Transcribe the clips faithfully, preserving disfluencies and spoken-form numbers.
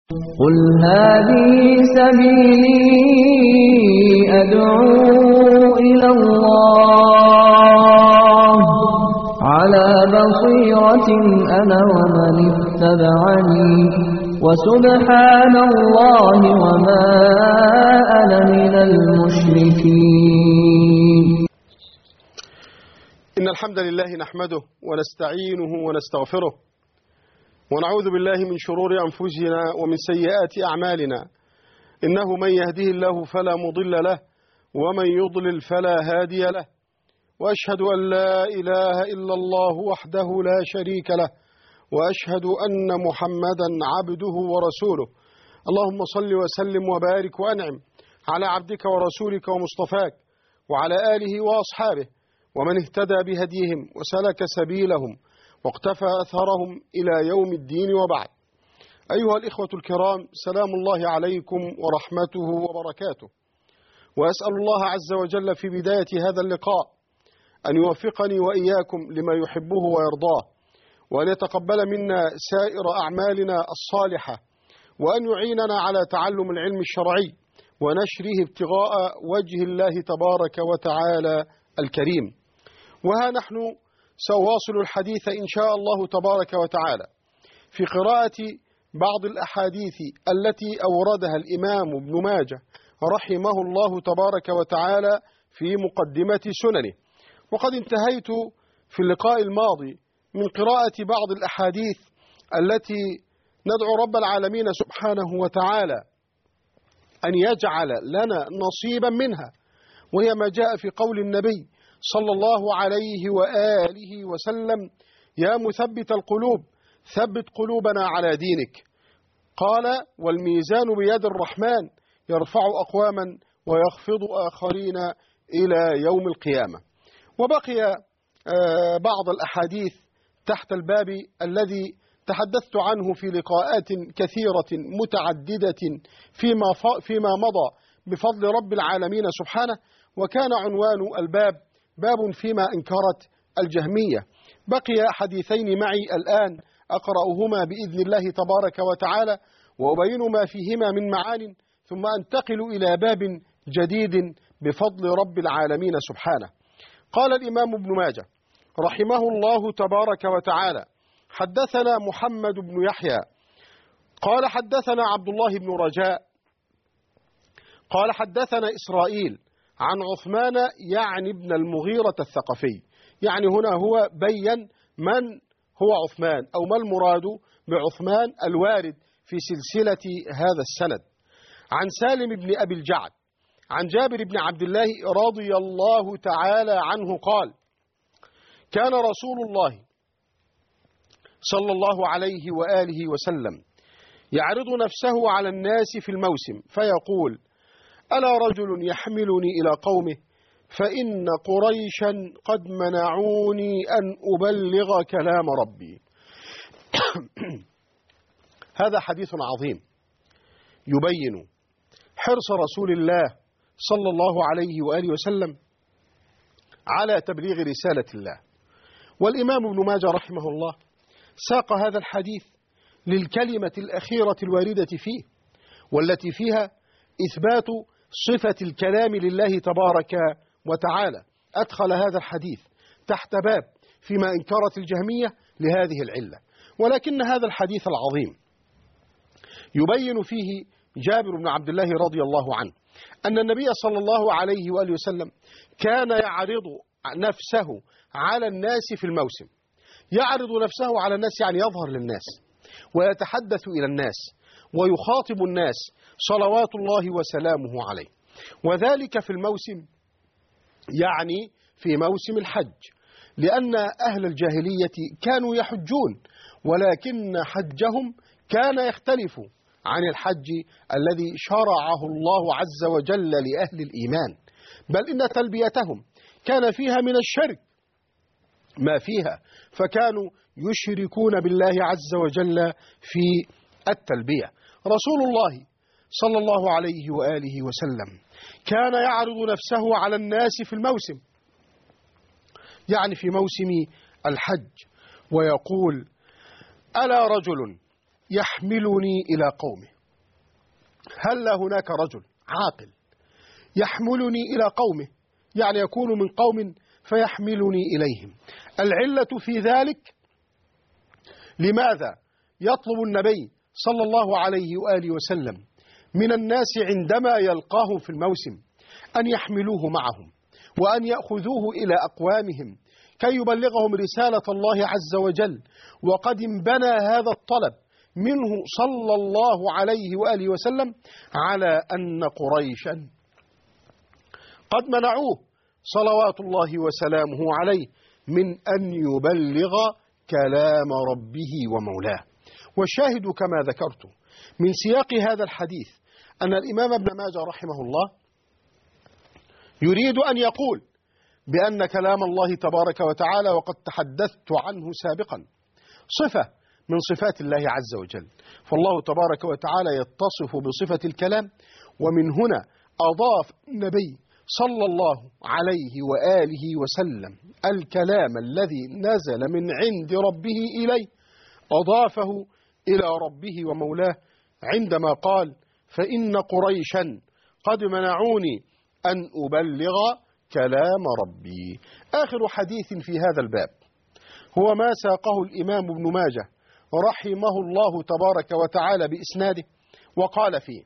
قل هذه سبيلي أدعو إلى الله على بصيرة أنا ومن اتبعني وسبحان الله وما أنا من المشركين. إن الحمد لله نحمده ونستعينه ونستغفره ونعوذ بالله من شرور أنفسنا ومن سيئات أعمالنا، إنه من يهده الله فلا مضل له ومن يضلل فلا هادي له، وأشهد أن لا إله إلا الله وحده لا شريك له، وأشهد أن محمدا عبده ورسوله. اللهم صل وسلم وبارك وأنعم على عبدك ورسولك ومصطفاك وعلى آله وأصحابه ومن اهتدى بهديهم وسلك سبيلهم واقتفى أثرهم إلى يوم الدين، وبعد. أيها الإخوة الكرام، سلام الله عليكم ورحمته وبركاته، وأسأل الله عز وجل في بداية هذا اللقاء أن يوفقني وإياكم لما يحبه ويرضاه، وأن يتقبل منا سائر أعمالنا الصالحة، وأن يعيننا على تعلم العلم الشرعي ونشره ابتغاء وجه الله تبارك وتعالى الكريم. وها نحن سأواصل الحديث إن شاء الله تبارك وتعالى في قراءة بعض الأحاديث التي أوردها الإمام ابن ماجه رحمه الله تبارك وتعالى في مقدمة سننه. وقد انتهيت في اللقاء الماضي من قراءة بعض الأحاديث التي ندعو رب العالمين سبحانه وتعالى أن يجعل لنا نصيبا منها، وهي ما جاء في قول النبي صلى الله عليه وآله وسلم: يا مثبت القلوب ثبت قلوبنا على دينك. قال: والميزان بيد الرحمن يرفع أقواما ويخفض آخرين إلى يوم القيامة. وبقي بعض الأحاديث تحت الباب الذي تحدثت عنه في لقاءات كثيرة متعددة فيما فيما مضى بفضل رب العالمين سبحانه، وكان عنوان الباب باب فيما انكرت الجهمية. بقي حديثين معي الآن أقرأهما بإذن الله تبارك وتعالى وأبين ما فيهما من معان، ثم أنتقل إلى باب جديد بفضل رب العالمين سبحانه. قال الإمام ابن ماجه رحمه الله تبارك وتعالى: حدثنا محمد بن يحيى قال حدثنا عبد الله بن رجاء قال حدثنا إسرائيل عن عثمان يعني ابن المغيرة الثقفي. يعني هنا هو بين من هو عثمان، أو ما المراد بعثمان الوارد في سلسلة هذا السند. عن سالم بن أبي الجعد عن جابر بن عبد الله رضي الله تعالى عنه قال: كان رسول الله صلى الله عليه وآله وسلم يعرض نفسه على الناس في الموسم فيقول: ألا رجل يحملني إلى قومه فإن قريشا قد منعوني أن أبلغ كلام ربي. هذا حديث عظيم يبين حرص رسول الله صلى الله عليه وآله وسلم على تبليغ رسالة الله. والإمام ابن ماجه رحمه الله ساق هذا الحديث للكلمة الأخيرة الواردة فيه، والتي فيها إثبات صفة الكلام لله تبارك وتعالى. أدخل هذا الحديث تحت باب فيما انكرت الجهمية لهذه العلة. ولكن هذا الحديث العظيم يبين فيه جابر بن عبد الله رضي الله عنه أن النبي صلى الله عليه وآله وسلم كان يعرض نفسه على الناس في الموسم. يعرض نفسه على الناس يعني يظهر للناس ويتحدث إلى الناس ويخاطب الناس صلوات الله وسلامه عليه، وذلك في الموسم يعني في موسم الحج، لأن أهل الجاهلية كانوا يحجون، ولكن حجهم كان يختلف عن الحج الذي شرعه الله عز وجل لأهل الإيمان، بل إن تلبيتهم كان فيها من الشرك ما فيها، فكانوا يشركون بالله عز وجل في التلبية. رسول الله صلى الله عليه وآله وسلم كان يعرض نفسه على الناس في الموسم، يعني في موسم الحج، ويقول: ألا رجل يحملني إلى قومه. هل هناك رجل عاقل يحملني إلى قومه، يعني يكون من قوم فيحملني إليهم؟ العلة في ذلك لماذا يطلب النبي صلى الله عليه وآله وسلم من الناس عندما يلقاهم في الموسم أن يحملوه معهم وأن يأخذوه إلى أقوامهم كي يبلغهم رسالة الله عز وجل، وقد انبنى هذا الطلب منه صلى الله عليه وآله وسلم على أن قريشا قد منعوه صلوات الله وسلامه عليه من أن يبلغ كلام ربه ومولاه. والشاهد كما ذكرت من سياق هذا الحديث أن الإمام ابن ماجه رحمه الله يريد أن يقول بأن كلام الله تبارك وتعالى، وقد تحدثت عنه سابقا، صفة من صفات الله عز وجل، فالله تبارك وتعالى يتصف بصفة الكلام، ومن هنا أضاف النبي صلى الله عليه وآله وسلم الكلام الذي نزل من عند ربه إليه، أضافه إلى ربه ومولاه عندما قال: فإن قريشا قد منعوني أن أبلغ كلام ربي. آخر حديث في هذا الباب هو ما ساقه الإمام ابن ماجه رحمه الله تبارك وتعالى بإسناده، وقال فيه: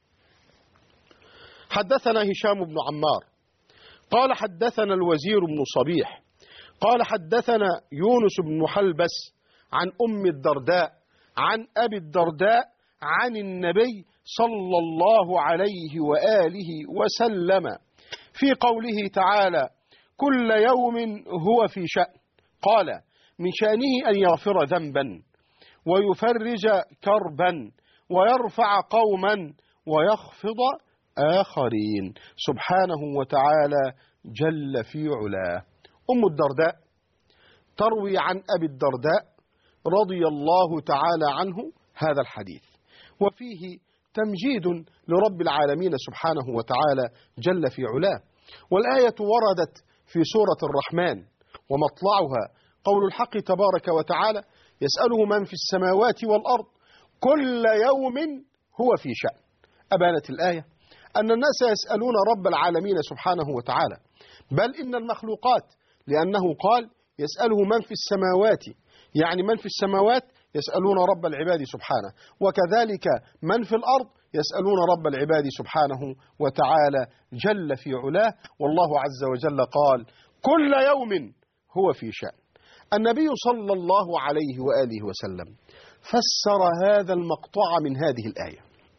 حدثنا هشام بن عمار قال حدثنا الوزير بن صبيح قال حدثنا يونس بن حلبس عن أم الدرداء عن أبي الدرداء عن النبي صلى الله عليه وآله وسلم في قوله تعالى: كل يوم هو في شأن. قال: من شأنه أن يغفر ذنبا ويفرج كربا ويرفع قوما ويخفض آخرين، سبحانه وتعالى جل في علاه. أم الدرداء تروي عن أبي الدرداء رضي الله تعالى عنه هذا الحديث، وفيه تمجيد لرب العالمين سبحانه وتعالى جل في علاه. والآية وردت في سورة الرحمن، ومطلعها قول الحق تبارك وتعالى: يسأله من في السماوات والأرض كل يوم هو في شأن. أبانت الآية أن الناس يسألون رب العالمين سبحانه وتعالى، بل إن المخلوقات، لأنه قال: يسأله من في السماوات، يعني من في السماوات يسألون رب العباد سبحانه، وكذلك من في الأرض يسألون رب العباد سبحانه وتعالى جل في علاه. والله عز وجل قال: كل يوم هو في شأن. النبي صلى الله عليه وآله وسلم فسر هذا المقطع من هذه الآية.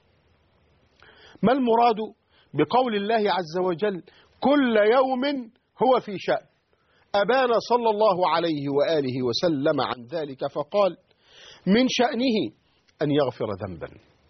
ما المراد بقول الله عز وجل كل يوم هو في شأن؟ أبان صلى الله عليه وآله وسلم عن ذلك فقال: من شأنه أن يغفر ذنبا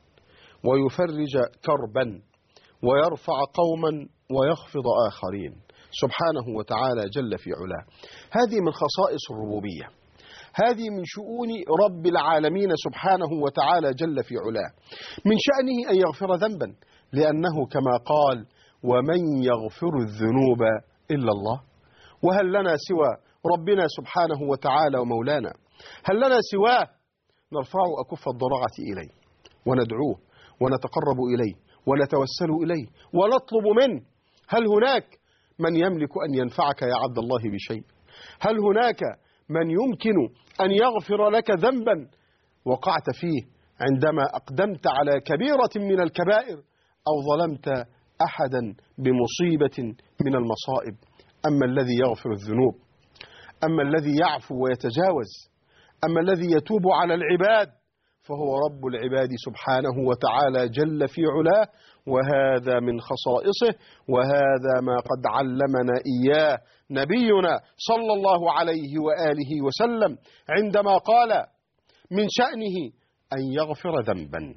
ويفرج كربا ويرفع قوما ويخفض آخرين، سبحانه وتعالى جل في علاه. هذه من خصائص الربوبية، هذه من شؤون رب العالمين سبحانه وتعالى جل في علاه. من شأنه أن يغفر ذنبا، لأنه كما قال: ومن يغفر الذنوب إلا الله. وهل لنا سوى ربنا سبحانه وتعالى ومولانا؟ هل لنا سواه؟ نرفع أكف الضراعة إليه وندعوه ونتقرب إليه ونتوسل إليه ونطلب منه. هل هناك من يملك أن ينفعك يا عبد الله بشيء؟ هل هناك من يمكن أن يغفر لك ذنبا وقعت فيه عندما أقدمت على كبيرة من الكبائر أو ظلمت أحدا بمصيبة من المصائب؟ أما الذي يغفر الذنوب، أما الذي يعفو ويتجاوز، أما الذي يتوب على العباد، فهو رب العباد سبحانه وتعالى جل في علاه. وهذا من خصائصه، وهذا ما قد علمنا إياه نبينا صلى الله عليه وآله وسلم عندما قال: من شأنه أن يغفر ذنبا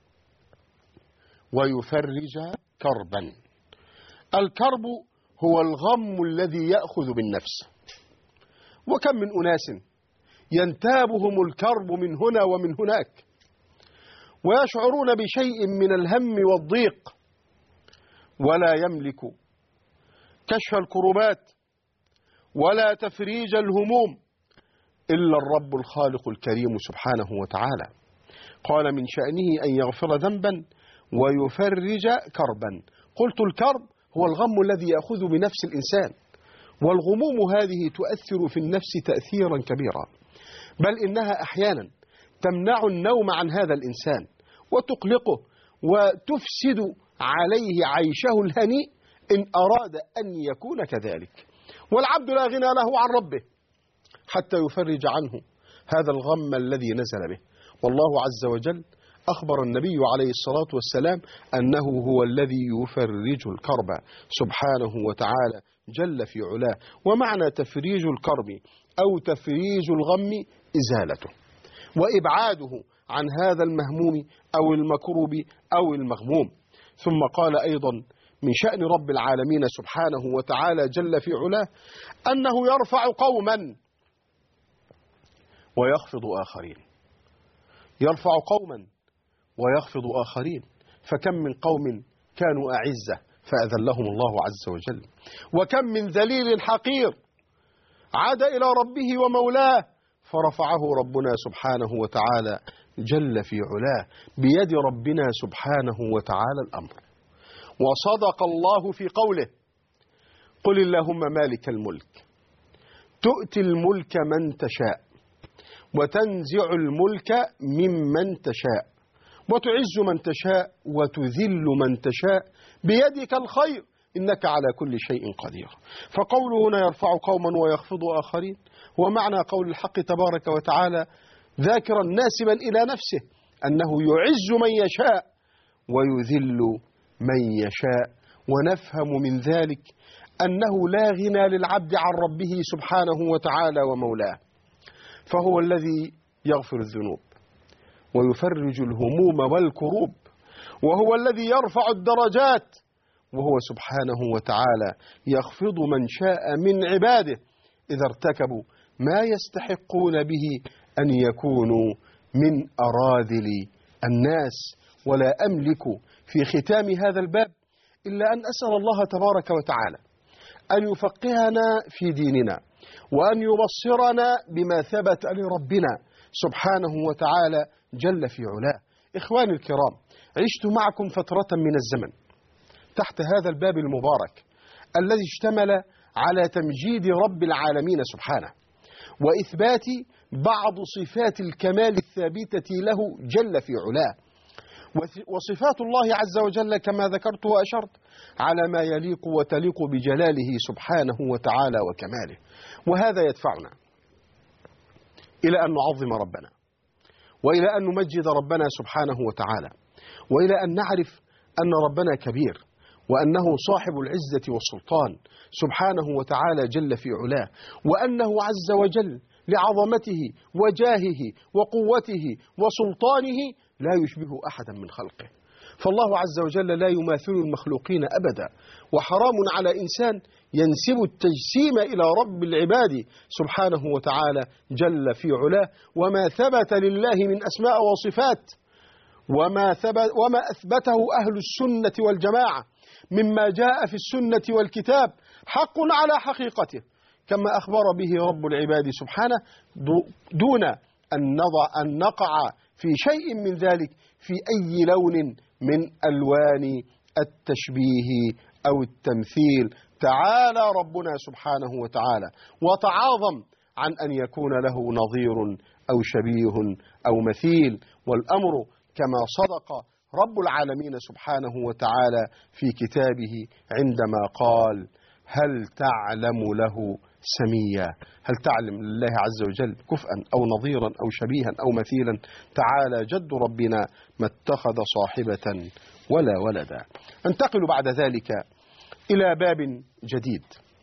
ويفرج كربا. الكرب هو الغم الذي يأخذ بالنفس، وكم من أناس ينتابهم الكرب من هنا ومن هناك، ويشعرون بشيء من الهم والضيق، ولا يملك كشف الكربات ولا تفريج الهموم إلا الرب الخالق الكريم سبحانه وتعالى. قال: من شأنه أن يغفر ذنبا ويفرج كربا. قلت الكرب هو الغم الذي يأخذ بنفس الإنسان، والغموم هذه تؤثر في النفس تأثيرا كبيرا، بل إنها أحيانا تمنع النوم عن هذا الإنسان وتقلقه وتفسد عليه عيشه الهنيء إن أراد أن يكون كذلك. والعبد لا غنى له عن ربه حتى يفرج عنه هذا الغم الذي نزل به. والله عز وجل أخبر النبي عليه الصلاة والسلام أنه هو الذي يفرج الكرب سبحانه وتعالى جل في علاه. ومعنى تفريج الكرب أو تفريج الغم إزالته وإبعاده عن هذا المهموم أو المكروب أو المغموم. ثم قال أيضا من شأن رب العالمين سبحانه وتعالى جل في علاه أنه يرفع قوما ويخفض آخرين، يرفع قوما ويخفض آخرين. فكم من قوم كانوا أعزة فأذلهم الله عز وجل، وكم من ذليل حقير عاد إلى ربه ومولاه فرفعه ربنا سبحانه وتعالى جل في علاه. بيد ربنا سبحانه وتعالى الأمر. وصدق الله في قوله قل اللهم مالك الملك تؤتي الملك من تشاء وتنزع الملك ممن تشاء وتعز من تشاء وتذل من تشاء بيدك الخير إنك على كل شيء قدير. فقوله هنا يرفع قوما ويخفض آخرين هو معنى قول الحق تبارك وتعالى ذاكرا ناسبا إلى نفسه أنه يعز من يشاء ويذل من يشاء. ونفهم من ذلك أنه لا غنى للعبد عن ربه سبحانه وتعالى ومولاه، فهو الذي يغفر الذنوب ويفرج الهموم والكروب، وهو الذي يرفع الدرجات، وهو سبحانه وتعالى يخفض من شاء من عباده إذا ارتكبوا ما يستحقون به أن يكونوا من أراذل الناس. ولا أملك في ختام هذا الباب إلا أن أسأل الله تبارك وتعالى أن يفقهنا في ديننا وأن يبصرنا بما ثبت لربنا سبحانه وتعالى جل في علاه. إخواني الكرام، عشت معكم فترة من الزمن تحت هذا الباب المبارك الذي اشتمل على تمجيد رب العالمين سبحانه وإثبات بعض صفات الكمال الثابتة له جل في علاه. وصفات الله عز وجل كما ذكرت وأشرت على ما يليق وتليق بجلاله سبحانه وتعالى وكماله. وهذا يدفعنا إلى أن نعظم ربنا وإلى أن نمجد ربنا سبحانه وتعالى وإلى أن نعرف أن ربنا كبير وأنه صاحب العزة والسلطان سبحانه وتعالى جل في علاه، وأنه عز وجل لعظمته وجاهه وقوته وسلطانه لا يشبه أحدا من خلقه. فالله عز وجل لا يماثل المخلوقين أبدا، وحرام على إنسان ينسب التجسيم إلى رب العباد سبحانه وتعالى جل في علاه. وما ثبت لله من أسماء وصفات وما, ثبت وما أثبته أهل السنة والجماعة مما جاء في السنة والكتاب حق على حقيقته كما أخبر به رب العباد سبحانه، دون أن نضع أن نقع في شيء من ذلك في أي لون من ألوان التشبيه أو التمثيل. تعالى ربنا سبحانه وتعالى وتعاظم عن أن يكون له نظير أو شبيه أو مثيل. والأمر كما صدق رب العالمين سبحانه وتعالى في كتابه عندما قال هل تعلم له سميا. هل تعلم لله عز وجل كفءا أو نظيرا أو شبيها أو مثيلا؟ تعالى جد ربنا ما اتخذ صاحبة ولا ولدا. انتقل بعد ذلك إلى باب جديد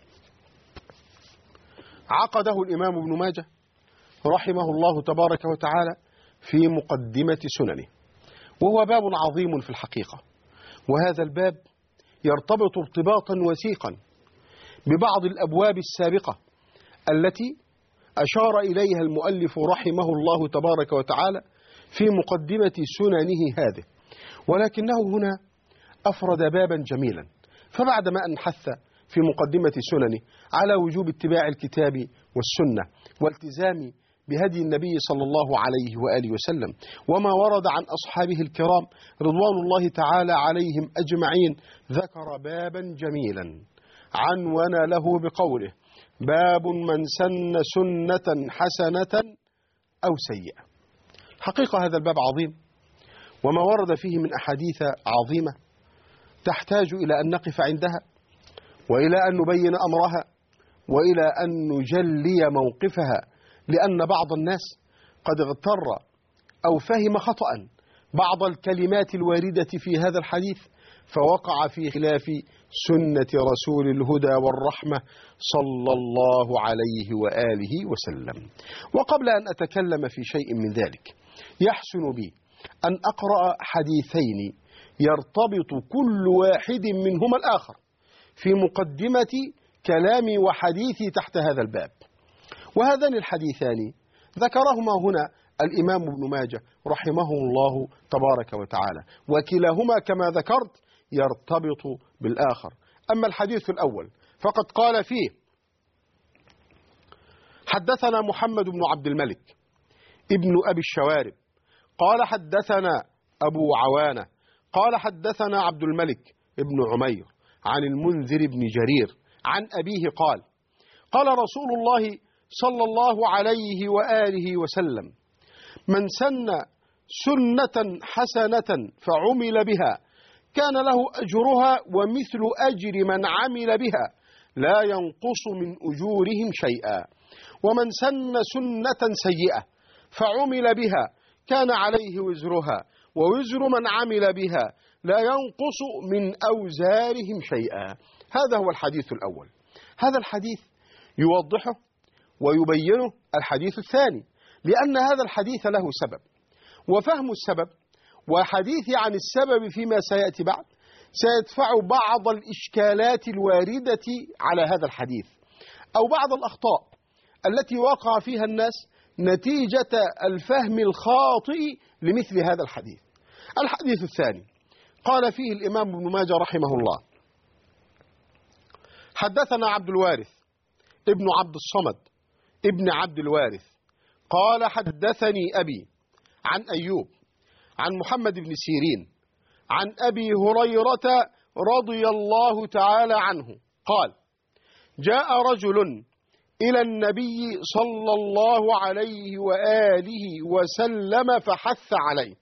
عقده الإمام ابن ماجه رحمه الله تبارك وتعالى في مقدمة سننه، وهو باب عظيم في الحقيقة. وهذا الباب يرتبط ارتباطا وثيقا ببعض الأبواب السابقة التي أشار إليها المؤلف رحمه الله تبارك وتعالى في مقدمة سننه هذه، ولكنه هنا أفرد بابا جميلا. فبعدما أن حث في مقدمة سننه على وجوب اتباع الكتاب والسنة والتزام بهدي النبي صلى الله عليه وآله وسلم وما ورد عن أصحابه الكرام رضوان الله تعالى عليهم أجمعين، ذكر بابا جميلا عنون له بقوله: باب من سن سنة حسنة أو سيئة. حقيقة هذا الباب عظيم، وما ورد فيه من أحاديث عظيمة تحتاج إلى أن نقف عندها، وإلى أن نبين أمرها، وإلى أن نجلي موقفها، لأن بعض الناس قد اغتر أو فهم خطأ بعض الكلمات الواردة في هذا الحديث، فوقع في خلاف سنة رسول الهدى والرحمة صلى الله عليه وآله وسلم. وقبل أن أتكلم في شيء من ذلك، يحسن بي أن أقرأ حديثين يرتبط كل واحد منهما الآخر في مقدمة كلامي وحديثي تحت هذا الباب. وهذان الحديثان ذكرهما هنا الإمام ابن ماجه رحمه الله تبارك وتعالى، وكلاهما كما ذكرت يرتبط بالآخر. أما الحديث الأول فقد قال فيه: حدثنا محمد بن عبد الملك ابن أبي الشوارب قال حدثنا أبو عوانة قال حدثنا عبد الملك ابن عمير عن المنذر بن جرير عن أبيه قال: قال رسول الله صلى الله عليه وآله وسلم: من سن سنة حسنة فعمل بها كان له أجرها ومثل أجر من عمل بها لا ينقص من أجورهم شيئا، ومن سن سنة سيئة فعمل بها كان عليه وزرها ووزر من عمل بها لا ينقص من أوزارهم شيئا. هذا هو الحديث الأول. هذا الحديث يوضحه ويبينه الحديث الثاني، لأن هذا الحديث له سبب، وفهم السبب وحديثي عن السبب فيما سيأتي بعد سيدفع بعض الإشكالات الواردة على هذا الحديث، أو بعض الأخطاء التي وقع فيها الناس نتيجة الفهم الخاطئ لمثل هذا الحديث. الحديث الثاني قال فيه الإمام ابن ماجه رحمه الله: حدثنا عبد الوارث ابن عبد الصمد ابن عبد الوارث قال حدثني أبي عن أيوب عن محمد بن سيرين عن أبي هريرة رضي الله تعالى عنه قال: جاء رجل إلى النبي صلى الله عليه وآله وسلم فحث عليه،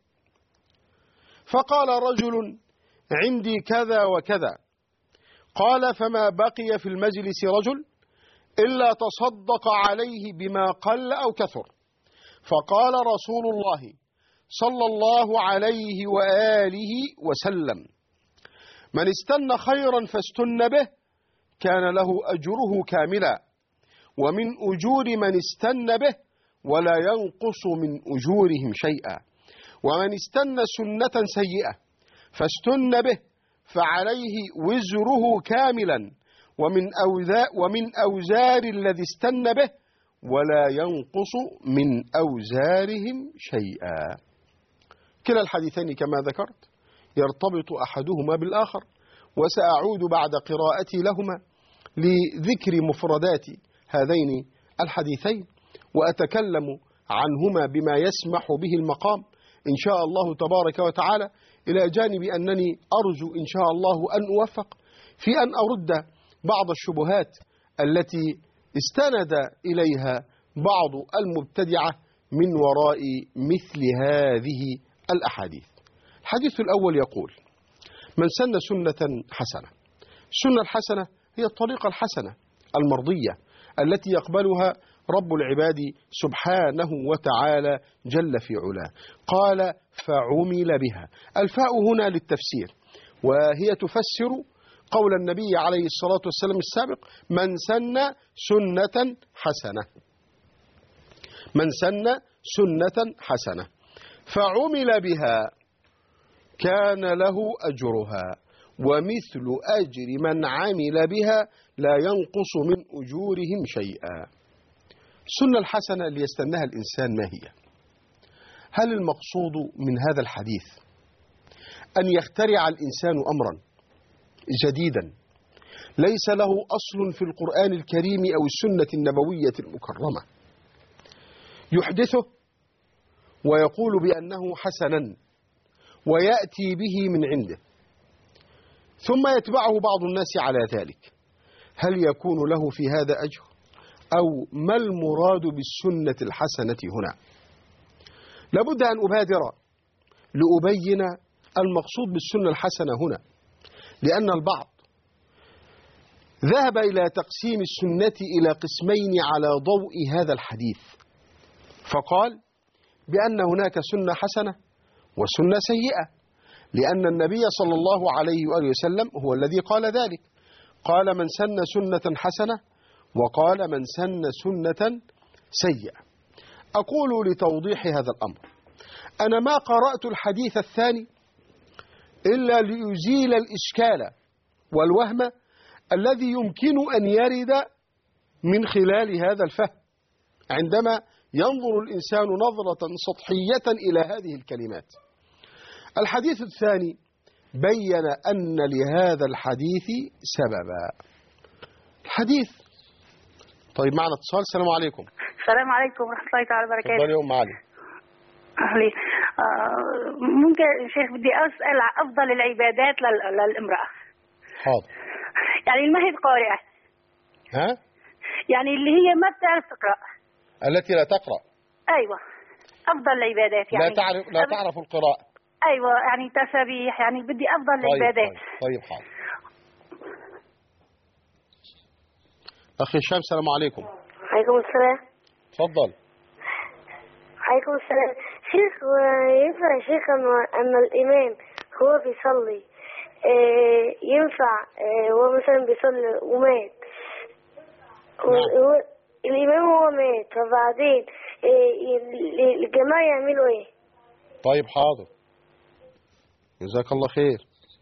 فقال رجل: عندي كذا وكذا. قال: فما بقي في المجلس رجل إلا تصدق عليه بما قل أو كثر. فقال رسول الله صلى الله عليه وآله وسلم: من استنى خيرا فاستن به كان له أجره كاملا، ومن أجور من استنى به ولا ينقص من أجورهم شيئا، ومن استنى سنة سيئة فاستن به فعليه وزره كاملا، ومن أوزار, ومن أوزار الذي استنى به ولا ينقص من أوزارهم شيئا. كلا الحديثين كما ذكرت يرتبط أحدهما بالآخر، وسأعود بعد قراءتي لهما لذكر مفردات هذين الحديثين، وأتكلم عنهما بما يسمح به المقام إن شاء الله تبارك وتعالى، إلى جانب أنني أرجو إن شاء الله أن أوفق في أن أرد بعض الشبهات التي استند إليها بعض المبتدعة من وراء مثل هذه الأحاديث. الحديث الأول يقول: من سن سنة حسنة. السنة الحسنة هي الطريقة الحسنة المرضية التي يقبلها رب العباد سبحانه وتعالى جل في علاه. قال: فعمل بها. الفاء هنا للتفسير، وهي تفسر قول النبي عليه الصلاة والسلام السابق: من سن سنة حسنة. من سن سنة حسنة فعمل بها كان له أجرها ومثل أجر من عمل بها لا ينقص من أجورهم شيئا. السنة الحسنة اللي يستناها الإنسان ما هي؟ هل المقصود من هذا الحديث أن يخترع الإنسان أمرا جديدا ليس له أصل في القرآن الكريم أو السنة النبوية المكرمة، يحدثه ويقول بأنه حسنا ويأتي به من عنده، ثم يتبعه بعض الناس على ذلك، هل يكون له في هذا أجر؟ أو ما المراد بالسنة الحسنة هنا؟ لابد أن أبادر لأبين المقصود بالسنة الحسنة هنا، لأن البعض ذهب إلى تقسيم السنة إلى قسمين على ضوء هذا الحديث، فقال بأن هناك سنة حسنة وسنة سيئة، لأن النبي صلى الله عليه وآله وسلم هو الذي قال ذلك، قال من سن سنة حسنة وقال من سن سنة سيئة. أقول لتوضيح هذا الأمر، أنا ما قرأت الحديث الثاني إلا ليزيل الإشكال والوهم الذي يمكن أن يرد من خلال هذا الفهم عندما ينظر الإنسان نظرة سطحية إلى هذه الكلمات. الحديث الثاني بين أن لهذا الحديث سببا. الحديث طيب معنا اتصال. السلام عليكم. السلام عليكم ورحمة الله تعالى وبركاته. تفضل يوم معلم. أهلي آه ممكن شيخ بدي أسأل عن أفضل العبادات للامرأة. حاضر. يعني اللي ما هي قارئة. ها؟ يعني اللي هي ما بتعرف تقرأ. التي لا تقرأ. أيوة. أفضل العبادات يعني. لا تعرف لا تعرف القراءة. أيوة يعني تسابيح، يعني بدي أفضل طيب العبادات. طيب, طيب حاضر. أخي هشام السلام عليكم. عليكم السلام. تفضل. عليكم السلام. شيخ ينفع يا شيخ أن الإمام هو بيصلي ينفع هو مثلا بيصلي ومات نعم. الإمام هو مات فبعدين الجماعة يعملوا إيه؟ طيب حاضر، جزاك الله خير.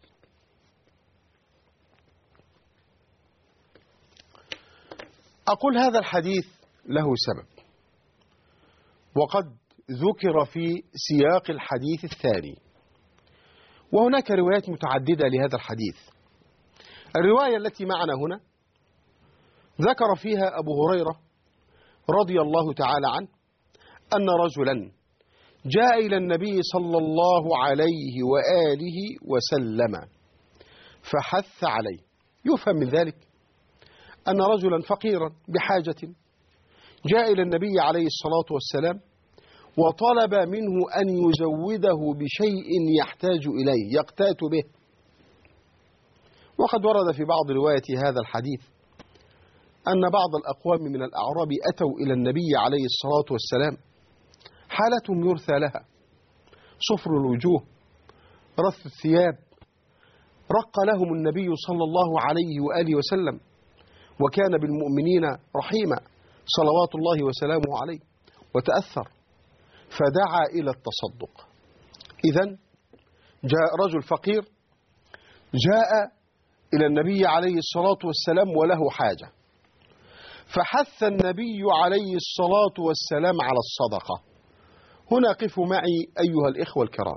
أقول هذا الحديث له سبب، وقد ذكر في سياق الحديث الثاني، وهناك روايات متعددة لهذا الحديث. الرواية التي معنا هنا ذكر فيها أبو هريرة رضي الله تعالى عنه أن رجلا جاء إلى النبي صلى الله عليه وآله وسلم فحث عليه. يفهم من ذلك أن رجلا فقيرا بحاجة جاء إلى النبي عليه الصلاة والسلام وطلب منه أن يزوده بشيء يحتاج إليه يقتات به. وقد ورد في بعض رواية هذا الحديث أن بعض الأقوام من الأعراب أتوا إلى النبي عليه الصلاة والسلام حالتهم يرثى لها، صفر الوجوه، رث الثياب، رق لهم النبي صلى الله عليه وآله وسلم، وكان بالمؤمنين رحيما صلوات الله وسلامه عليه، وتأثر فدعا إلى التصدق. إذن جاء رجل فقير جاء إلى النبي عليه الصلاة والسلام وله حاجة، فحث النبي عليه الصلاة والسلام على الصدقة. هنا قفوا معي أيها الإخوة الكرام،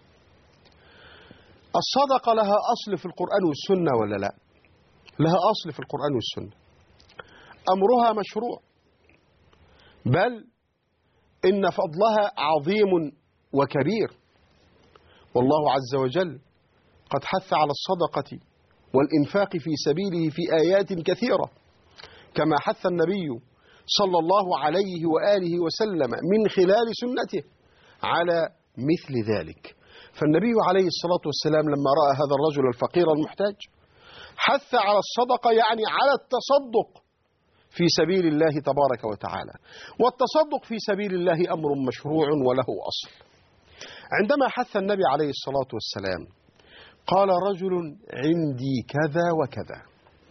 الصدقة لها أصل في القرآن والسنة ولا لا؟ لها أصل في القرآن والسنة، أمرها مشروع، بل إن فضلها عظيم وكبير، والله عز وجل قد حث على الصدقة والإنفاق في سبيله في آيات كثيرة، كما حث النبي صلى الله عليه وآله وسلم من خلال سنته على مثل ذلك. فالنبي عليه الصلاة والسلام لما رأى هذا الرجل الفقير المحتاج حث على الصدقة، يعني على التصدق في سبيل الله تبارك وتعالى. والتصدق في سبيل الله أمر مشروع وله أصل. عندما حث النبي عليه الصلاة والسلام قال رجل عندي كذا وكذا،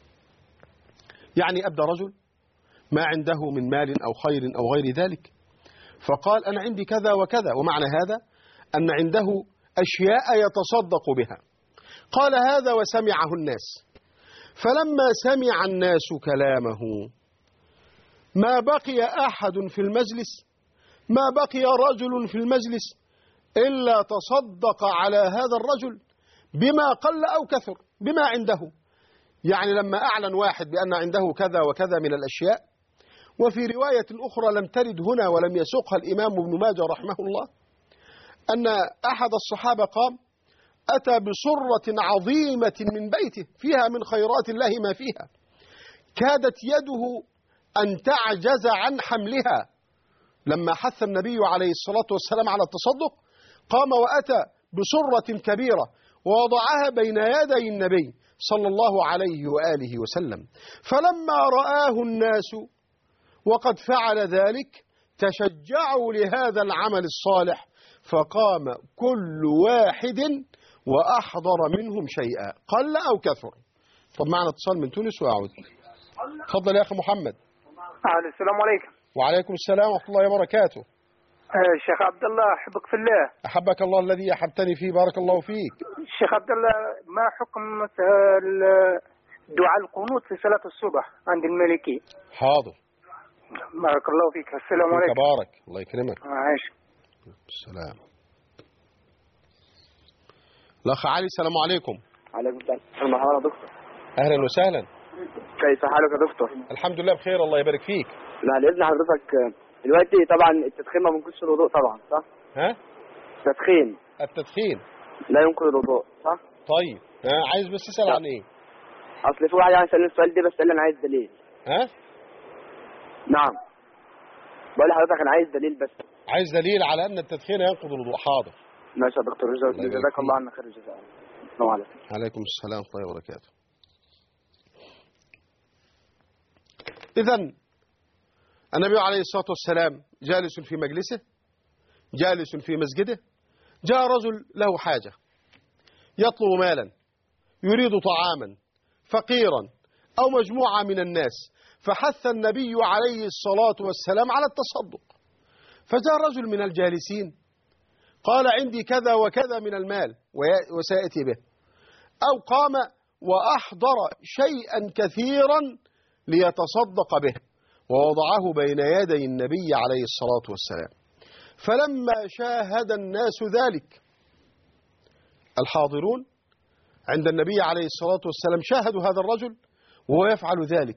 يعني أبدى رجل ما عنده من مال أو خير أو غير ذلك، فقال أنا عندي كذا وكذا، ومعنى هذا أن عنده أشياء يتصدق بها. قال هذا وسمعه الناس، فلما سمع الناس كلامه ما بقي أحد في المجلس ما بقي رجل في المجلس إلا تصدق على هذا الرجل بما قل أو كثر بما عنده. يعني لما أعلن واحد بأن عنده كذا وكذا من الأشياء وفي رواية أخرى لم ترد هنا ولم يسوقها الإمام ابن ماجه رحمه الله أن أحد الصحابة قام أتى بصرة عظيمة من بيته فيها من خيرات الله ما فيها، كادت يده أن تعجز عن حملها. لما حث النبي عليه الصلاة والسلام على التصدق قام وأتى بصرة كبيرة ووضعها بين يدي النبي صلى الله عليه وآله وسلم. فلما رآه الناس وقد فعل ذلك تشجعوا لهذا العمل الصالح، فقام كل واحد وأحضر منهم شيئا قل أو كثر. طب معنا اتصال من تونس وأعود. تفضل يا أخي محمد. السلام عليكم. وعليكم السلام ورحمة الله وبركاته. شيخ عبد الله أحبك في الله. أحبك الله الذي أحبتني فيه، بارك الله فيك. شيخ عبد الله، ما حكم دعاء القنوت في صلاة الصبح عند المالكي؟ حاضر. بارك الله فيك. السلام عليكم. تبارك الله يكرمك. عايش. السلام. الأخ علي السلام عليكم. عليكم السلام. مرحبا يا دكتور. أهلا وسهلا. كيف حالك يا دكتور؟ الحمد لله بخير الله يبارك فيك. بعد إذن حضرتك دلوقتي طبعا التدخين ما بينقضش الوضوء طبعا صح؟ ها؟ التدخين. التدخين لا ينقض الوضوء صح؟ طيب ها عايز بس تسأل عن إيه؟ أصل في واحد يعني سألني السؤال ده بس قال لي أنا عايز دليل. ها؟ نعم. بقول لحضرتك أنا عايز دليل بس. عايز دليل على أن التدخين ينقض الوضوء. حاضر. ماشي يا دكتور، جزاك الله عنا خير الجزاء. السلام عليكم. عليكم السلام ورحمة الله وبركاته. إذن النبي عليه الصلاة والسلام جالس في مجلسه، جالس في مسجده، جاء رجل له حاجة يطلب مالا، يريد طعاما، فقيرا أو مجموعة من الناس، فحث النبي عليه الصلاة والسلام على التصدق. فجاء رجل من الجالسين قال عندي كذا وكذا من المال وسيأتي به، أو قام وأحضر شيئا كثيرا ليتصدق به ووضعه بين يدي النبي عليه الصلاة والسلام. فلما شاهد الناس ذلك الحاضرون عند النبي عليه الصلاة والسلام شاهدوا هذا الرجل وهو يفعل ذلك،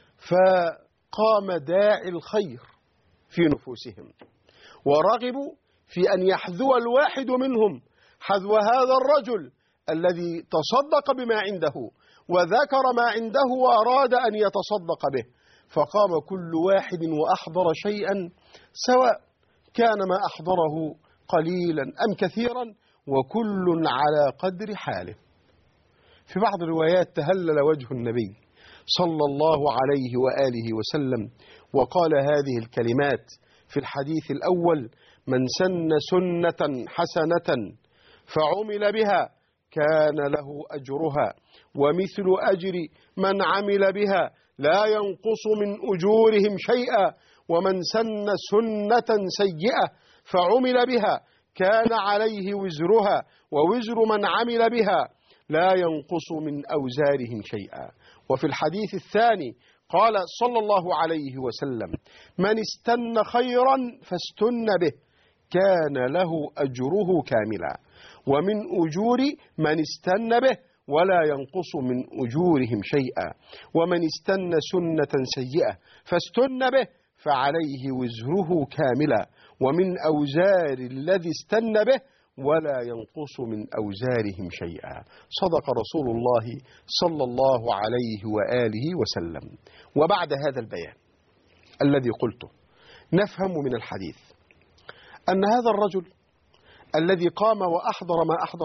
فقام داعي الخير في نفوسهم ورغبوا في أن يحذو الواحد منهم حذو هذا الرجل الذي تصدق بما عنده وذكر ما عنده وأراد أن يتصدق به. فقام كل واحد وأحضر شيئا سواء كان ما أحضره قليلا أم كثيرا، وكل على قدر حاله. في بعض الروايات تهلل وجه النبي صلى الله عليه وآله وسلم وقال هذه الكلمات في الحديث الأول: من سن سنة حسنة فعمل بها كان له أجرها ومثل أجر من عمل بها لا ينقص من أجورهم شيئا، ومن سن سنة سيئة فعمل بها كان عليه وزرها ووزر من عمل بها لا ينقص من أوزارهم شيئا. وفي الحديث الثاني قال صلى الله عليه وسلم: من استن خيرا فاستن به كان له أجره كاملا، ومن أجور من استن به ولا ينقص من أجورهم شيئا، ومن استن سنة سيئة فاستن به فعليه وزره كاملا، ومن أوزار الذي استن به ولا ينقص من أوزارهم شيئا. صدق رسول الله صلى الله عليه وآله وسلم. وبعد هذا البيان الذي قلته نفهم من الحديث أن هذا الرجل الذي قام وأحضر ما أحضر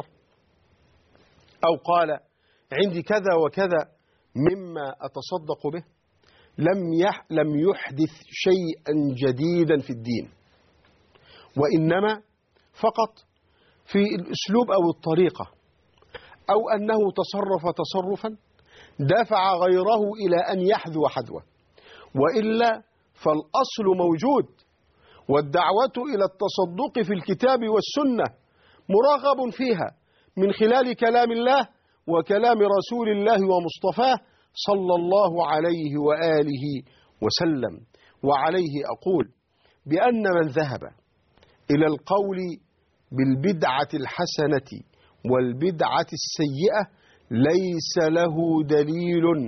أو قال عندي كذا وكذا مما أتصدق به لم يح لم يحدث شيئا جديدا في الدين، وإنما فقط في الأسلوب أو الطريقة، أو أنه تصرف تصرفا دفع غيره إلى أن يحذو حذوه، وإلا فالأصل موجود، والدعوة إلى التصدق في الكتاب والسنة مرغب فيها من خلال كلام الله وكلام رسول الله ومصطفاه صلى الله عليه وآله وسلم. وعليه أقول بأن من ذهب إلى القول بالبدعة الحسنة والبدعة السيئة ليس له دليل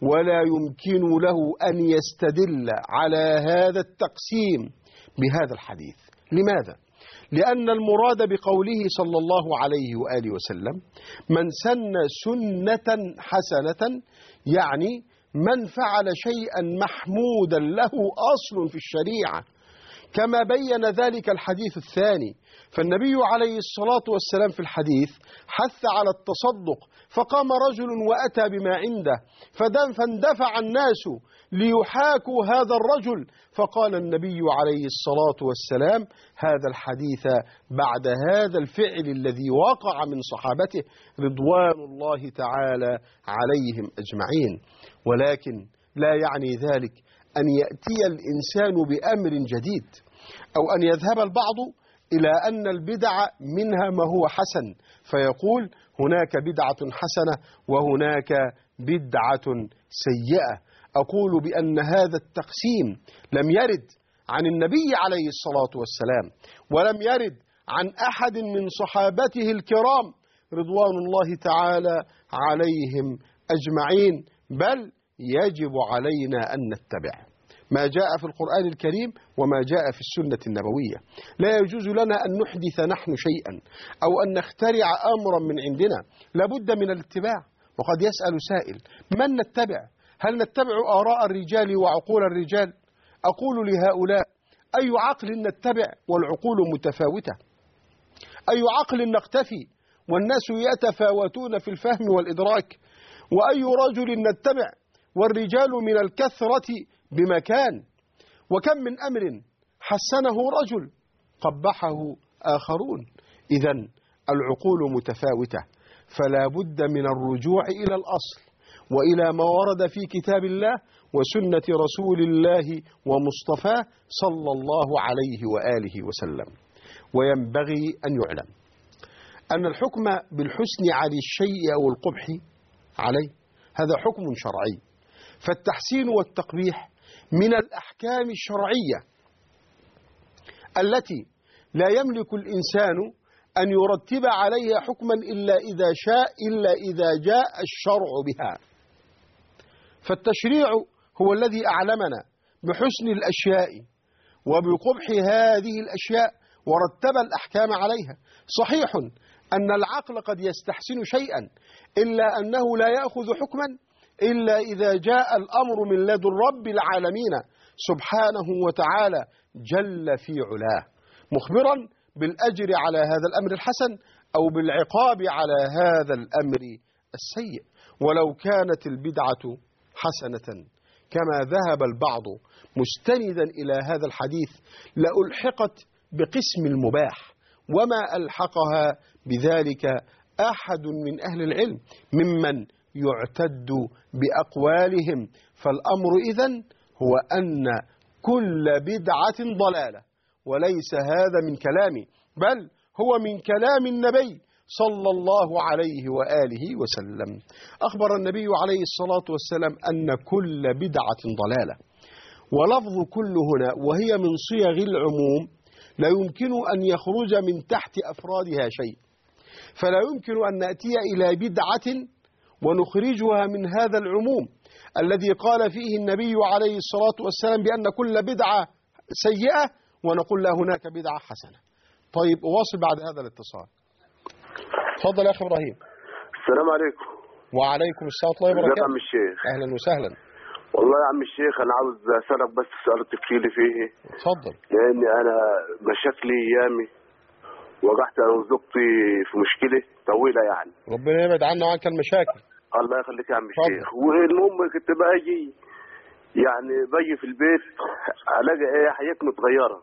ولا يمكن له أن يستدل على هذا التقسيم بهذا الحديث. لماذا؟ لأن المراد بقوله صلى الله عليه وآله وسلم من سن سنة حسنة، يعني من فعل شيئا محمودا له أصل في الشريعة، كما بين ذلك الحديث الثاني. فالنبي عليه الصلاة والسلام في الحديث حث على التصدق، فقام رجل وأتى بما عنده فاندفع الناس ليحاكوا هذا الرجل، فقال النبي عليه الصلاة والسلام هذا الحديث بعد هذا الفعل الذي وقع من صحابته رضوان الله تعالى عليهم أجمعين. ولكن لا يعني ذلك أن يأتي الإنسان بأمر جديد، أو أن يذهب البعض إلى أن البدع منها ما هو حسن، فيقول هناك بدعة حسنة وهناك بدعة سيئة. أقول بأن هذا التقسيم لم يرد عن النبي عليه الصلاة والسلام، ولم يرد عن أحد من صحابته الكرام رضوان الله تعالى عليهم أجمعين، بل يجب علينا أن نتبع ما جاء في القرآن الكريم وما جاء في السنة النبوية. لا يجوز لنا أن نحدث نحن شيئا أو أن نخترع أمرا من عندنا، لابد من الاتباع. وقد يسأل سائل من نتبع؟ هل نتبع آراء الرجال وعقول الرجال؟ أقول لهؤلاء أي عقل نتبع والعقول متفاوتة؟ أي عقل نقتفي والناس يتفاوتون في الفهم والإدراك؟ وأي رجل نتبع والرجال من الكثرة بمكان؟ وكم من أمر حسنه رجل قبحه آخرون. إذن العقول متفاوتة، فلا بد من الرجوع إلى الأصل وإلى ما ورد في كتاب الله وسنة رسول الله ومصطفاه صلى الله عليه وآله وسلم. وينبغي أن يعلم أن الحكم بالحسن على الشيء أو القبح عليه هذا حكم شرعي، فالتحسين والتقبيح من الأحكام الشرعية التي لا يملك الإنسان أن يرتب عليها حكما إلا إذا شاء إلا إذا جاء الشرع بها. فالتشريع هو الذي أعلمنا بحسن الأشياء وبقبح هذه الأشياء ورتب الأحكام عليها. صحيح أن العقل قد يستحسن شيئا، إلا أنه لا يأخذ حكما إلا إذا جاء الأمر من لدن رب العالمين سبحانه وتعالى جل في علاه، مخبرا بالأجر على هذا الأمر الحسن أو بالعقاب على هذا الأمر السيء. ولو كانت البدعة حسنة كما ذهب البعض مستندا إلى هذا الحديث لألحقت بقسم المباح، وما ألحقها بذلك أحد من أهل العلم ممن يعتد بأقوالهم. فالأمر إذن هو أن كل بدعة ضلالة، وليس هذا من كلامي بل هو من كلام النبي صلى الله عليه وآله وسلم. أخبر النبي عليه الصلاة والسلام أن كل بدعة ضلالة، ولفظ كل هنا وهي من صيغ العموم لا يمكن أن يخرج من تحت أفرادها شيء، فلا يمكن أن نأتي إلى بدعة ونخرجها من هذا العموم الذي قال فيه النبي عليه الصلاة والسلام بأن كل بدعة سيئة ونقول لا هناك بدعة حسنة. طيب أواصل بعد هذا الاتصال. تفضل يا أخي إبراهيم. السلام عليكم. وعليكم السلام ورحمة الله وبركاته. يا عم الشيخ. أهلا وسهلا. والله يا عم الشيخ أنا عاوز أسألك بس سؤال تفكيري فيه. تفضل. لأني أنا مشاكلي أيامي وقعت أنا وزوجتي في مشكلة طويلة يعني. ربنا يبعد عنا وعنك المشاكل. الله يخليك يا عم الشيخ. والمهم كنت باجي يعني باجي في البيت ألاقي إيه حياتي متغيرة.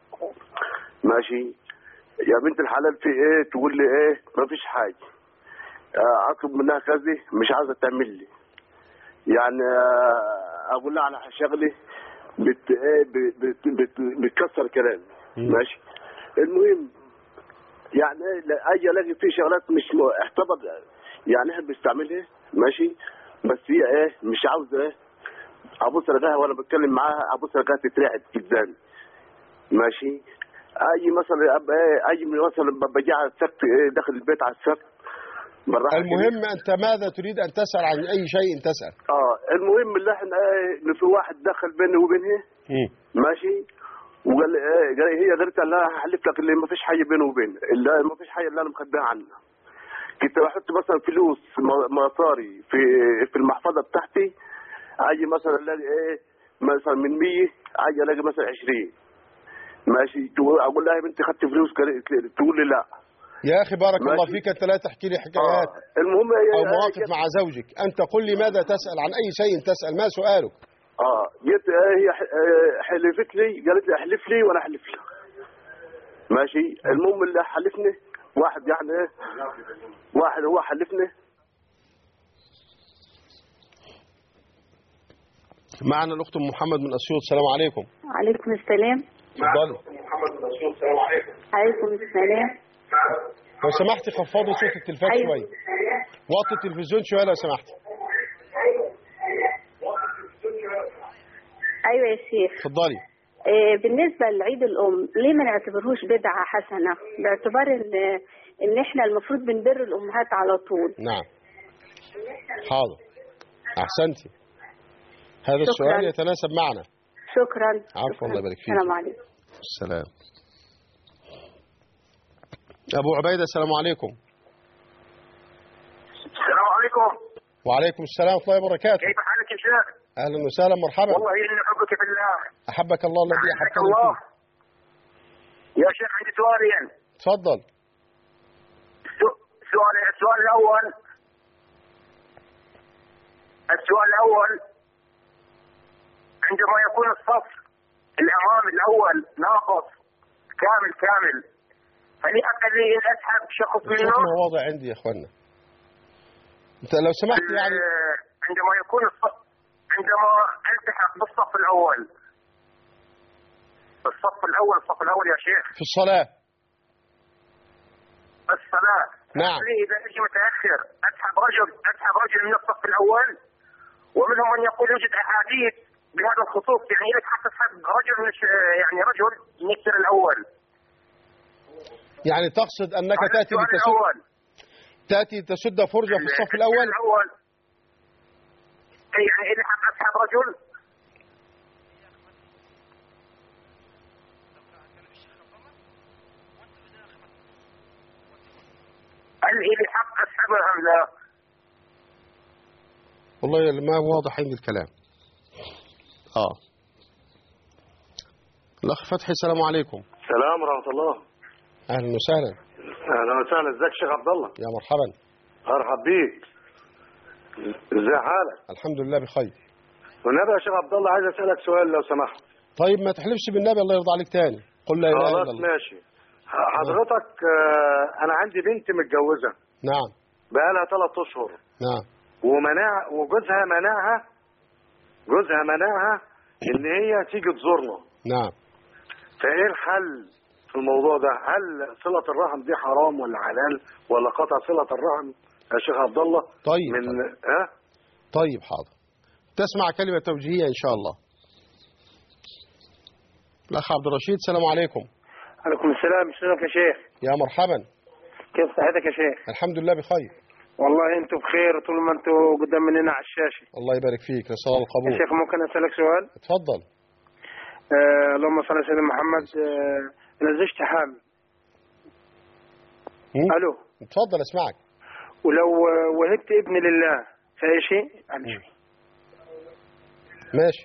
ماشي يا بنت الحلال في إيه؟ تقول لي إيه؟ ما فيش حاجة. أطلب منها كذا مش عايزة تعمل لي. يعني أقول لها على شغلي بت إيه بت بت بتكسر كلامي. ماشي. المهم يعني أجي ألاقي في شغلات مش احتفظ يعني إحنا بنستعملها ماشي، بس هي إيه مش عاوزة إيه أبص لقاها وأنا بتكلم معاها أبص لقاها تترعد قدامي. ماشي. أي مثلا أبقى إيه أي مثلا بجي على السقف إيه داخل البيت على السقف. المهم أنت ماذا تريد أن تسأل عن أي شيء تسأل؟ آه المهم اللي احنا ايه ان في واحد دخل بيني وبينها ماشي، وقال ايه قال هي قالت لها هحلف لك اللي ما فيش حاجه بيني وبين اللي ما فيش حاجه اللي انا مخبيها عنها. كنت بحط مثلا فلوس مصاري في في المحفظه بتاعتي، اجي مثلا الاقي ايه مثلا من مية اجي الاقي مثلا عشرين ماشي، اقول لها يا بنتي خدت فلوس تقول لي لا. يا اخي بارك الله فيك، انت لا تحكي لي حكايات آه. المهم او مواقف مع زوجك، انت قل لي ماذا تسأل عن اي شيء تسأل، ما سؤالك؟ اه جيت هي حلفت لي قالت لي احلف لي وانا احلف لها ماشي. المهم اللي حلفني واحد يعني ايه واحد هو حلفني. معنا الاخت ام محمد من اسيوط. السلام عليكم. وعليكم السلام. اتفضلي. محمد من اسيوط. السلام عليكم. عليكم السلام. لو سمحتي خفضي صوت التلفاز أيوة. شويه، وطي التلفزيون شويه لو سمحتي. ايوه يا شيخ. اتفضلي. إيه بالنسبه لعيد الام ليه ما نعتبرهوش بدعه حسنه، باعتبار ان ان احنا المفروض بنبر الامهات على طول؟ نعم حاضر احسنتي، هذا شكرا. السؤال يتناسب معنا. شكرا. عفوا الله يبارك فيك. السلام عليكم. السلام. ابو عبيده السلام عليكم. السلام عليكم. وعليكم السلام ورحمه الله وبركاته. كيف حالك يا شيخ؟ اهلا وسهلا مرحبا. والله اني احبك في الله. احبك الله الذي احببتني الله. فيه. يا شيخ عندي سؤالين. تفضل. السؤال السؤال الاول السؤال الاول عندما يكون الصف الامامي الاول ناقص كامل كامل، هل يحق لي ان اسحب شخص منه؟ الصوت واضح عندي يا اخوانا. انت لو سمحت يعني عندما يكون الصف عندما التحق بالصف الاول الصف الاول الصف الاول يا شيخ في الصلاه. الصلاه نعم. اذا اجي متاخر اسحب رجل اسحب رجل من الصف الاول، ومنهم من يقول يوجد احاديث بهذا الخصوص، يعني لك حتى تسحب رجل مش يعني رجل يكسر الاول. يعني تقصد انك تاتي لتسد تاتي تسد فرجه في الصف الاول؟ الاول يعني اذا حتى اسحب رجل هل لي حق اسحبها ام لا؟ والله ما واضح عندي الكلام. اه الاخ فتحي السلام عليكم. السلام ورحمه الله. اهلا وسهلا. اهلا وسهلا. ازيك شيخ عبد الله؟ يا مرحبا. مرحب بيك. ازي حالك؟ الحمد لله بخير. والنبي يا شيخ عبد الله عايز اسالك سؤال لو سمحت. طيب ما تحلفش بالنبي الله يرضى عليك تاني، قل لا اله الا الله. خلاص ماشي. حضرتك انا عندي بنت متجوزه. نعم. بقالها ثلاث اشهر. نعم. ومنع وجوزها منعها جوزها منعها ان هي تيجي تزورنا. نعم. فايه الحل في الموضوع ده؟ هل صلة الرحم دي حرام ولا حلال ولا قطع صلة الرحم يا شيخ عبد الله؟ طيب من طيب. ها؟ طيب حاضر. تسمع كلمة توجيهية ان شاء الله. الاخ عبد الرشيد السلام عليكم. عليكم السلام. شلونك يا شيخ؟ يا مرحبا. كيف صحتك يا شيخ؟ الحمد لله بخير. والله انتم بخير طول ما انتم قدام مننا على الشاشه. الله يبارك فيك. نسأل الله القبول. يا شيخ ممكن اسالك سؤال؟ اتفضل. آه اللهم صل على سيدنا محمد. آه انا زوجتي حامل. الو. اتفضل اسمعك. ولو وهبت ابني لله فاي شيء؟ ماشي.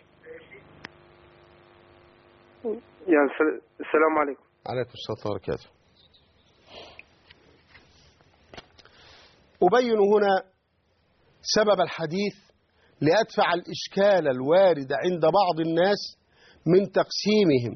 يا السلام عليكم. عليكم السلام وبركاته. أبين هنا سبب الحديث لأدفع الإشكال الوارد عند بعض الناس من تقسيمهم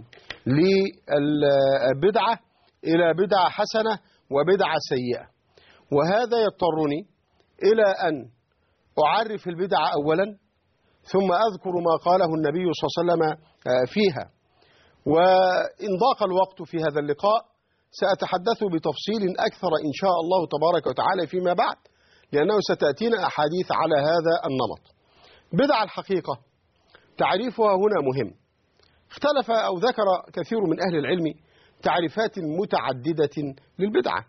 للبدعة إلى بدعة حسنة وبدعة سيئة، وهذا يضطرني إلى أن أعرف البدعة أولا ثم أذكر ما قاله النبي صلى الله عليه وسلم فيها. وإن ضاق الوقت في هذا اللقاء سأتحدث بتفصيل أكثر إن شاء الله تبارك وتعالى فيما بعد، لأنه ستأتينا أحاديث على هذا النمط. بدعة الحقيقة تعريفها هنا مهم. اختلف أو ذكر كثير من أهل العلم تعريفات متعددة للبدعة،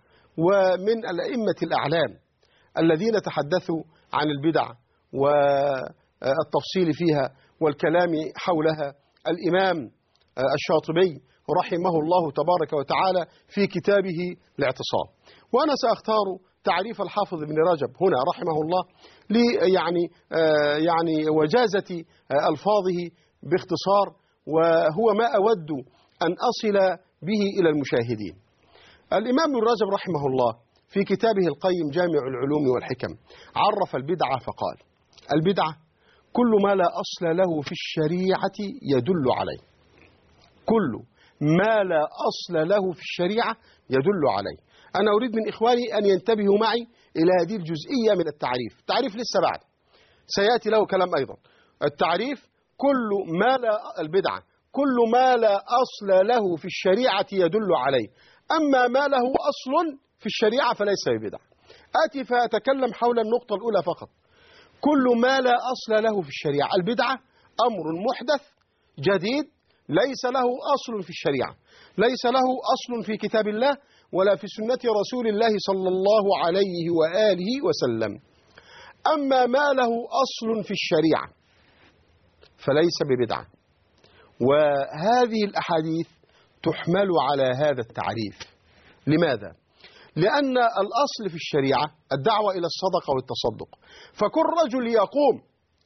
ومن الأئمة الأعلام الذين تحدثوا عن البدع و التفصيل فيها والكلام حولها الإمام الشاطبي رحمه الله تبارك وتعالى في كتابه الاعتصام. وأنا سأختار تعريف الحافظ ابن رجب هنا رحمه الله لي يعني يعني وجازة ألفاظه باختصار، وهو ما أود أن أصل به إلى المشاهدين. الإمام ابن رجب رحمه الله في كتابه القيم جامع العلوم والحكم عرف البدعة فقال: البدعة كل ما لا أصل له في الشريعة يدل عليه. كل ما لا أصل له في الشريعة يدل عليه. أنا أريد من إخواني أن ينتبهوا معي إلى هذه الجزئية من التعريف. التعريف لسه بعد سيأتي له كلام أيضا. التعريف كل ما لا البدعة كل ما لا أصل له في الشريعة يدل عليه، أما ما له أصل في الشريعة فليس ببدعة. آتي فأتكلم حول النقطة الأولى فقط. كل ما لا أصل له في الشريعة. البدعة أمر محدث جديد ليس له أصل في الشريعة، ليس له أصل في كتاب الله ولا في سنة رسول الله صلى الله عليه وآله وسلم. أما ما له أصل في الشريعة فليس ببدعة. وهذه الأحاديث تحمل على هذا التعريف. لماذا؟ لأن الأصل في الشريعة الدعوة إلى الصدقة والتصدق، فكل رجل يقوم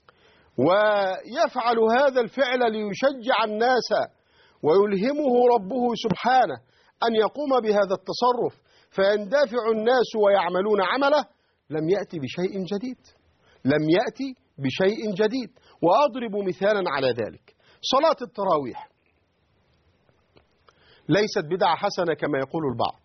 ويفعل هذا الفعل ليشجع الناس ويلهمه ربه سبحانه أن يقوم بهذا التصرف فيندفع الناس ويعملون عمله، لم يأتي بشيء جديد، لم يأتي بشيء جديد. وأضرب مثالا على ذلك: صلاة التراويح ليست بدعة حسنة كما يقول البعض،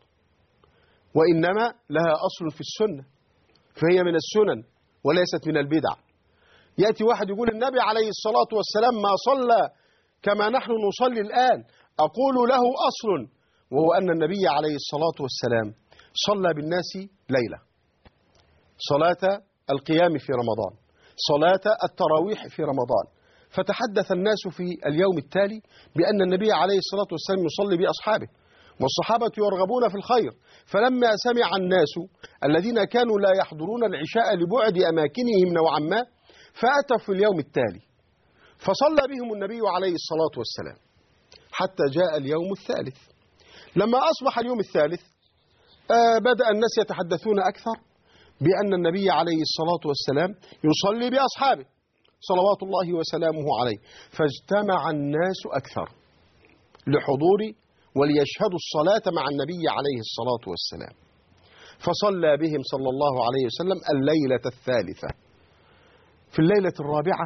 وإنما لها أصل في السنة، فهي من السنن وليست من البدع. يأتي واحد يقول النبي عليه الصلاة والسلام ما صلى كما نحن نصلي الآن، أقول له أصل، وهو أن النبي عليه الصلاة والسلام صلى بالناس ليلة، صلاة القيام في رمضان، صلاة التراويح في رمضان. فتحدث الناس في اليوم التالي بأن النبي عليه الصلاة والسلام يصلي بأصحابه، والصحابة يرغبون في الخير. فلما سمع الناس الذين كانوا لا يحضرون العشاء لبعد أماكنهم نوعا ما فأتوا في اليوم التالي فصلى بهم النبي عليه الصلاة والسلام حتى جاء اليوم الثالث. لما أصبح اليوم الثالث آه بدأ الناس يتحدثون أكثر بأن النبي عليه الصلاة والسلام يصلي بأصحابه صلوات الله وسلامه عليه، فاجتمع الناس أكثر لحضور وليشهدوا الصلاة مع النبي عليه الصلاة والسلام، فصلى بهم صلى الله عليه وسلم الليلة الثالثة. في الليلة الرابعة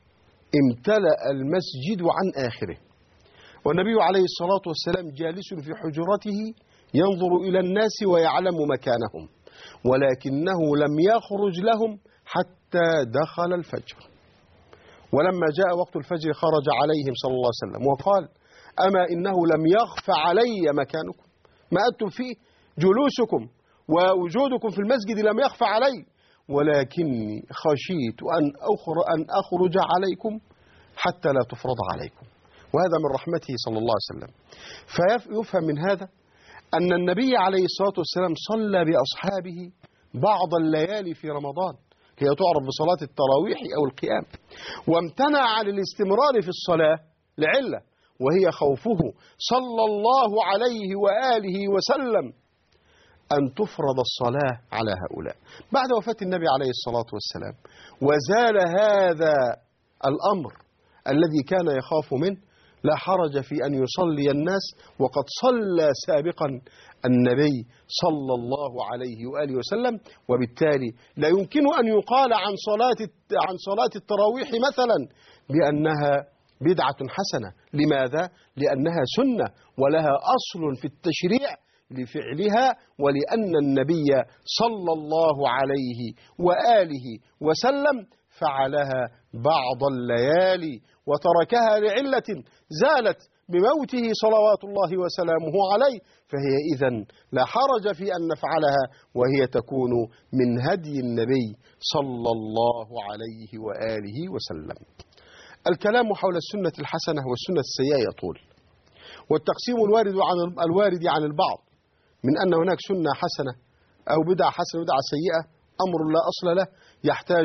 امتلأ المسجد عن آخره، والنبي عليه الصلاة والسلام جالس في حجرته ينظر إلى الناس ويعلم مكانهم، ولكنه لم يخرج لهم حتى دخل الفجر. ولما جاء وقت الفجر خرج عليهم صلى الله عليه وسلم وقال: أما إنه لم يخف علي مكانكم، ما أنتم فيه، جلوسكم ووجودكم في المسجد لم يخف علي، ولكني خشيت أن أخرج عليكم حتى لا تفرض عليكم. وهذا من رحمته صلى الله عليه وسلم. فيفهم من هذا أن النبي عليه الصلاة والسلام صلى بأصحابه بعض الليالي في رمضان، هي تعرف بصلاة التراويح أو القيام، وامتنع عن الاستمرار في الصلاة لعلة، وهي خوفه صلى الله عليه وآله وسلم أن تفرض الصلاة على هؤلاء. بعد وفاة النبي عليه الصلاة والسلام وزال هذا الأمر الذي كان يخاف منه، لا حرج في أن يصلي الناس، وقد صلى سابقا النبي صلى الله عليه وآله وسلم. وبالتالي لا يمكن أن يقال عن صلاة عن صلاة التراويح مثلا بأنها بدعة حسنة. لماذا؟ لأنها سنة ولها أصل في التشريع لفعلها، ولأن النبي صلى الله عليه وآله وسلم فعلها بعض الليالي وتركها لعلة زالت بموته صلوات الله وسلامه عليه، فهي إذن لا حرج في أن نفعلها، وهي تكون من هدي النبي صلى الله عليه وآله وسلم. الكلام حول السنة الحسنة والسنة السيئة يطول، والتقسيم الوارد عن الوارد عن البعض من أن هناك سنة حسنة أو بدعة حسنة وبدعة سيئة أمر لا أصل له، يحتاج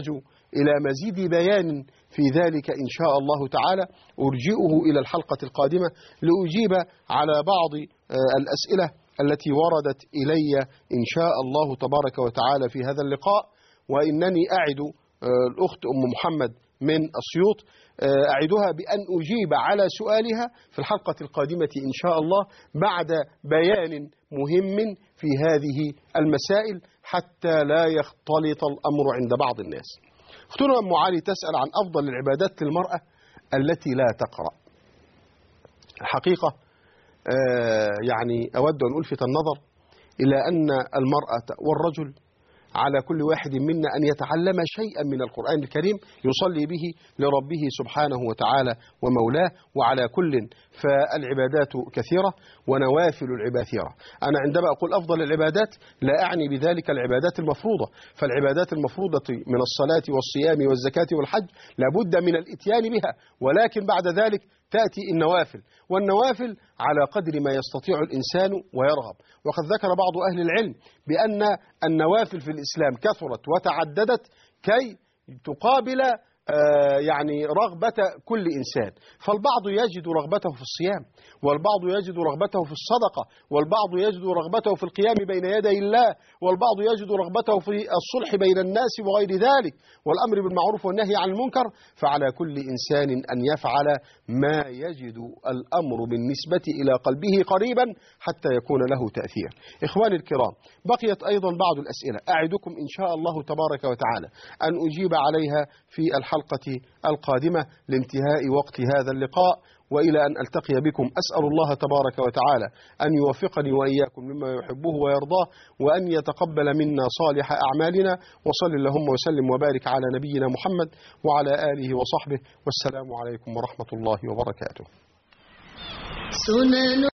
إلى مزيد بيان في ذلك إن شاء الله تعالى أرجئه إلى الحلقة القادمة لأجيب على بعض الأسئلة التي وردت إلي إن شاء الله تبارك وتعالى في هذا اللقاء. وإنني أعد الأخت أم محمد من أسيوط أعدها بأن أجيب على سؤالها في الحلقة القادمة إن شاء الله بعد بيان مهم في هذه المسائل حتى لا يختلط الأمر عند بعض الناس. أختنا أم علي تسأل عن أفضل العبادات للمرأة التي لا تقرأ. الحقيقة يعني أود أن ألفت النظر إلى أن المرأة والرجل على كل واحد منا أن يتعلم شيئا من القرآن الكريم يصلي به لربه سبحانه وتعالى ومولاه. وعلى كل فالعبادات كثيرة ونوافل العبادات. أنا عندما أقول أفضل العبادات لا أعني بذلك العبادات المفروضة، فالعبادات المفروضة من الصلاة والصيام والزكاة والحج لابد من الإتيان بها، ولكن بعد ذلك تأتي النوافل، والنوافل على قدر ما يستطيع الإنسان ويرغب. وقد ذكر بعض أهل العلم بأن النوافل في الإسلام كثرت وتعددت كي تقابل يعني رغبة كل إنسان. فالبعض يجد رغبته في الصيام، والبعض يجد رغبته في الصدقة، والبعض يجد رغبته في القيام بين يدي الله، والبعض يجد رغبته في الصلح بين الناس وغير ذلك، والأمر بالمعروف والنهي عن المنكر. فعلى كل إنسان أن يفعل ما يجد الأمر بالنسبة إلى قلبه قريبا حتى يكون له تأثير. إخواني الكرام، بقيت أيضا بعض الأسئلة أعدكم إن شاء الله تبارك وتعالى أن أجيب عليها في الحلقة القادمة لانتهاء وقت هذا اللقاء. وإلى أن ألتقي بكم أسأل الله تبارك وتعالى أن يوفقني وإياكم مما يحبه ويرضاه، وأن يتقبل منا صالح أعمالنا. وصل اللهم وسلم وبارك على نبينا محمد وعلى آله وصحبه، والسلام عليكم ورحمة الله وبركاته.